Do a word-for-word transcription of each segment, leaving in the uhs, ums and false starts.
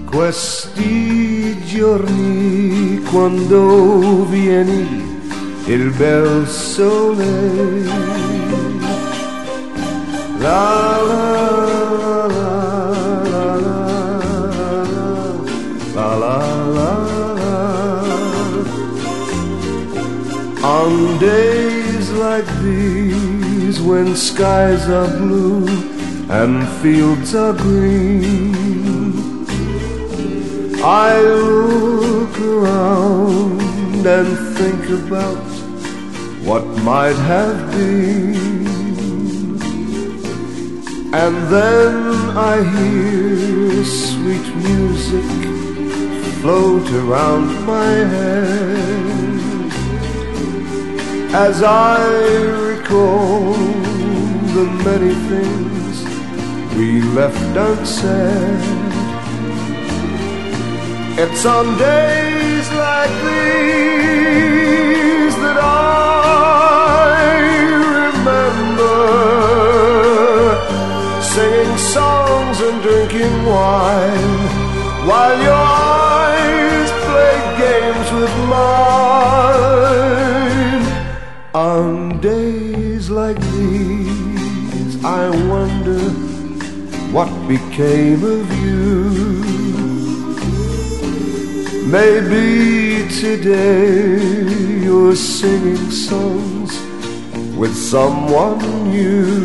Questi giorni quando vieni il bel sole, la la la la la la la la la. On days like these when skies are blue and fields are green, I look around and think about what might have been, and then I hear sweet music float around my head as I recall the many things we left unsaid. It's on days like these that I remember singing songs and drinking wine while your eyes play games with mine. On days like these I wonder what became of you. Maybe today you're singing songs with someone new.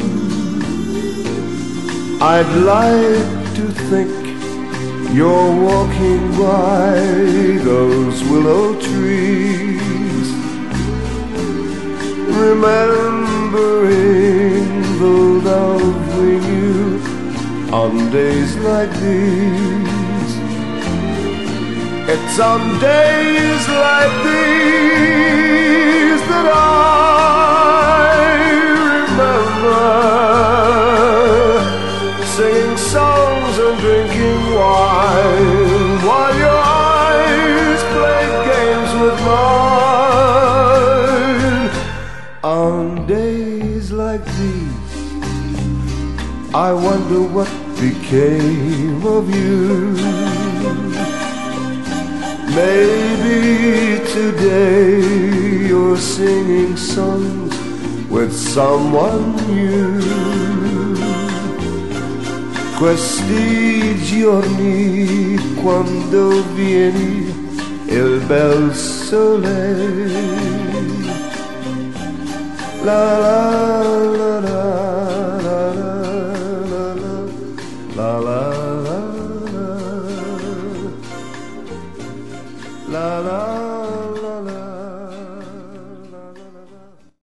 I'd like to think you're walking by those willow trees, remembering the love we knew on days like these. It's on days like these that I remember singing songs and drinking wine while your eyes played games with mine. On days like these I wonder what became of you. Maybe today you're singing songs with someone new. Questi giorni quando vieni il bel sole, la la la la la la la la la.